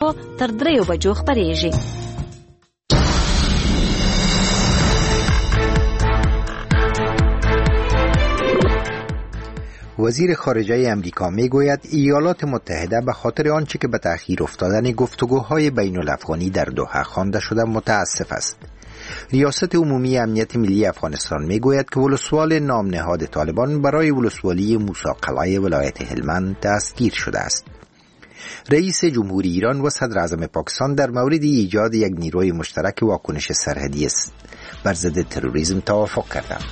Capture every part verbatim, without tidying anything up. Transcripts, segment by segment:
به تر دریو بجو خپریږي. وزیر خارجه امریکا میگوید ایالات متحده به خاطر آنچه که به تأخیر افتادن گفتگوهای بین الافغانی در دوحه خوانده شده متاسف است. ریاست عمومی امنیت ملی افغانستان میگوید که ولسوال نام نهاد طالبان برای ولسوالی موسی قلعه ولایت هلمند دستگیر شده است. رئیس جمهوری ایران و صدر اعظم پاکستان در مورد ایجاد یک نیروی مشترک واکنش سرحدی است بر ضد تروریسم توافق کردند.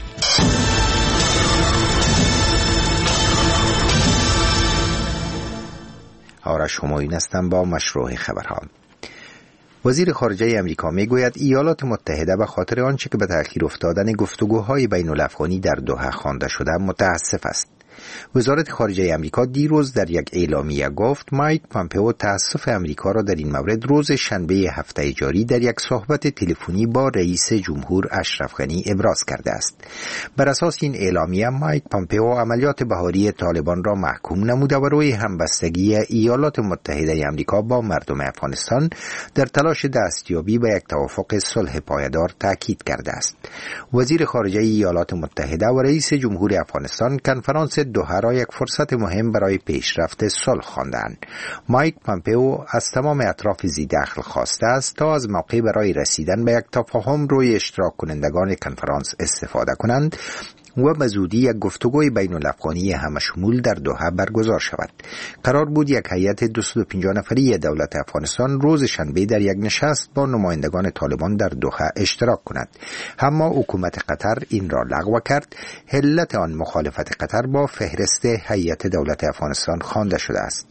آرش همایون هستم با مشروع خبرها. وزیر خارجه امریکا میگوید ایالات متحده به خاطر آنچه که به تأخیر افتادن گفتگوهای بین الافغانی در دوحه خوانده شده متاسف است. وزارت خارجه امریکا دیروز در یک اعلامیه گفت مایک پامپئو تأسف امریکا را در این مورد روز شنبه هفته جاری در یک صحبت تلفنی با رئیس جمهور اشرف غنی ابراز کرده است. بر اساس این اعلامیه مایک پامپئو عملیات بهاری طالبان را محکوم نموده و روی همبستگی ایالات متحده امریکا با مردم افغانستان در تلاش دستیابی به یک توافق صلح پایدار تاکید کرده است. وزیر خارجه ایالات متحده و رئیس جمهور افغانستان کنفرانس دوحه را یک فرصت مهم برای پیشرفت صلح خواندند. مایک پامپئو از تمام اطراف ذی‌دخل خواسته است تا از موقع برای رسیدن به یک تفاهم روی اشتراک کنندگان کنفرانس استفاده کنند و به زودی یک گفتگوی بین الافغانی همشمول در دوحه برگزار شود. قرار بود یک هیئت دویست و پنجاه نفری دولت افغانستان روز شنبه در یک نشست با نمایندگان طالبان در دوحه اشتراک کند، اما حکومت قطر این را لغو کرد. علت آن مخالفت قطر با فهرست هیئت دولت افغانستان خوانده شده است.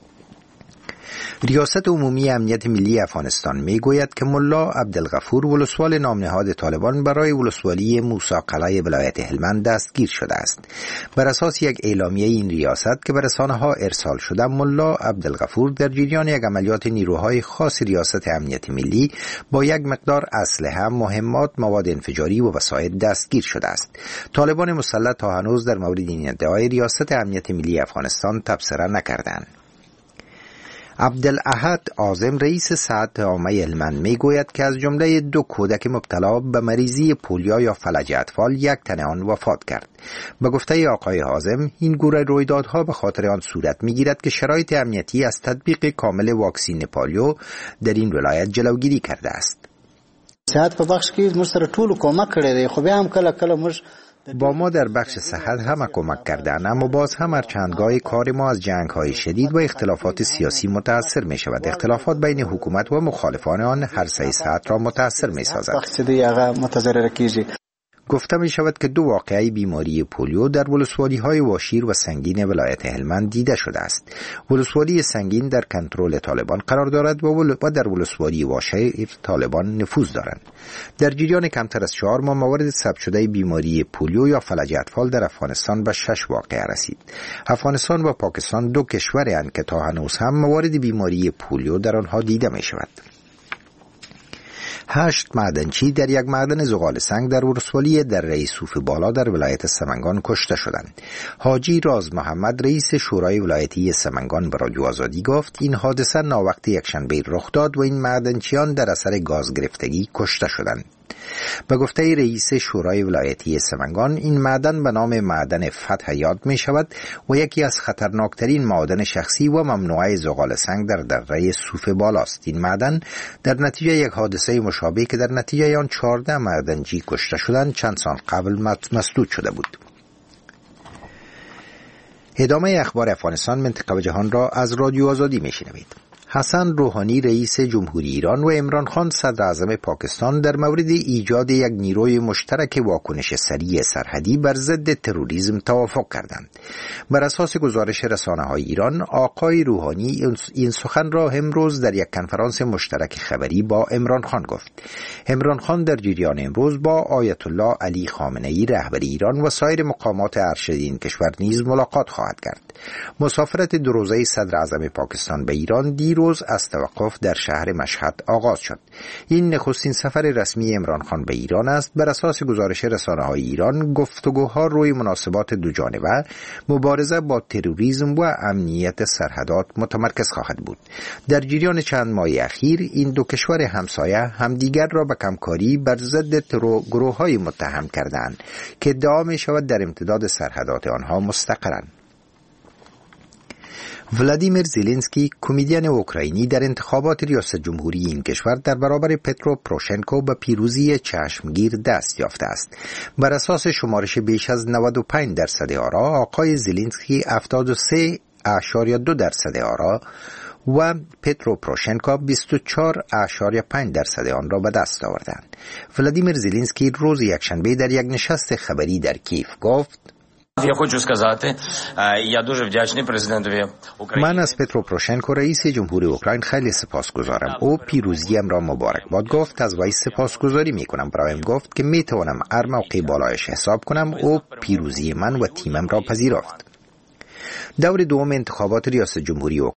ریاست عمومی امنیت ملی افغانستان میگوید که ملا عبدالغفور ولسوال نام نهاد طالبان برای ولسوالی موسی قلعه ولایت هلمند دستگیر شده است. بر اساس یک اعلامیه این ریاست که به رسانه‌ها ارسال شده، ملا عبدالغفور در جریان یک عملیات نیروهای خاص ریاست امنیت ملی با یک مقدار اسلحه، مهمات، مواد انفجاری و وسایل دستگیر شده است. طالبان مسلح تا هنوز در مورد این ادعای ریاست امنیت ملی افغانستان تبصره نکردند. عبدالاحد عازم رئیس صحت عامه هلمند میگوید که از جمله دو کودک مبتلا به مریضی پولیو یا فلج اطفال یک تن آن وفات کرد. به گفته آقای عازم این گونه رویدادها به خاطر آن صورت میگیرد که شرایط امنیتی از تطبیق کامل واکسین پولیو در این ولایت جلوگیری کرده است. صحت په بخش کې موږ سره ټول کومک کړی دی، خو بیا هم کله کله موږ با ما در بخش صحت همه کمک کردند، اما باز هم هر چندگاهی کار ما از جنگ‌های شدید و اختلافات سیاسی متأثر می شود. اختلافات بین حکومت و مخالفان آن هر سه صحت را متأثر می سازد. گفته می شود که دو واقعه بیماری پولیو در ولسوالی‌های واشیر و سنگین ولایت هلمند دیده شده است. ولسوالی سنگین در کنترل طالبان قرار دارد و در ولسوالی واشیر طالبان نفوذ دارند. در جریان کمتر از چهار ماه موارد ثبت شده بیماری پولیو یا فلج اطفال در افغانستان به شش واقعه رسید. افغانستان و پاکستان دو کشورند که تا هنوز هم موارد بیماری پولیو در آنها دیده می شود. هشت معدنچی در یک معدن زغال سنگ در ولسوالی دره صوف بالا در ولایت سمنگان کشته شدند. حاجی راز محمد رئیس شورای ولایتی سمنگان به رادیو آزادی گفت این حادثه ناوقت یکشنبه رخ داد و این معدنچیان در اثر گاز گرفتگی کشته شدند. به گفته رئیس شورای ولایتی سمنگان این معدن به نام معدن فتح یاد می شود و یکی از خطرناکترین معادن شخصی و ممنوعه زغال سنگ در دره صوف بالاست. این معدن در نتیجه یک حادثه مشابه که در نتیجه آن چهارده معدنچی کشته شدند چند سال قبل مسدود شده بود. ادامه اخبار افغانستان، منطقه و جهان را از رادیو آزادی می شنوید. حسن روحانی رئیس جمهوری ایران و عمران خان صدر اعظم پاکستان در مورد ایجاد یک نیروی مشترک واکنش سریع سرحدی بر ضد تروریسم توافق کردند. بر اساس گزارش رسانه‌های ایران، آقای روحانی این سخن را امروز در یک کنفرانس مشترک خبری با عمران خان گفت. عمران خان در جریان امروز با آیت الله علی خامنه‌ای رهبر ایران و سایر مقامات ارشد این کشور نیز ملاقات خواهد کرد. مسافرت دو روزه صدر اعظم پاکستان به ایران دیر دیروز از توقف در شهر مشهد آغاز شد. این نخستین سفر رسمی عمران خان به ایران است. بر اساس گزارش رسانه‌های ایران، گفتگوها روی مناسبات دوجانبه، مبارزه با تروریسم و امنیت سرحدات متمرکز خواهد بود. در جریان چند ماه اخیر این دو کشور همسایه همدیگر را به همکاری بر ضد گروه‌های متهم کردند که ادعا می‌شود در امتداد سرحدات آنها مستقرند. ولادیمیر زلنسکی، کمدین اوکراینی، در انتخابات ریاست جمهوری این کشور در برابر پترو پروشنکو به پیروزی چشمگیر دست یافته است. بر اساس شمارش بیش از نود و پنج درصد آرا، آقای زلنسکی هفتاد و سه اشاریه دو درصد آرا و پترو پروشنکو بیست و چهار اشاریه پنج درصد آن را به دست آوردند. ولادیمیر زلنسکی روز یکشنبه در یک نشست خبری در کیف گفت: Я хочу сказати, я дуже вдячний президентові України. من از پترو پروشنکو رئیس جمهوری اوکراین خیلی سپاسگزارم. او پیروزیم را مبارکباد گفت. از وی سپاسگزاری میکنم. برایم گفت که میتوانم هر موقع بالایش حساب کنم. او پیروزی من و تیمم را پذیرفت. دور دوم انتخابات ریاست جمهوری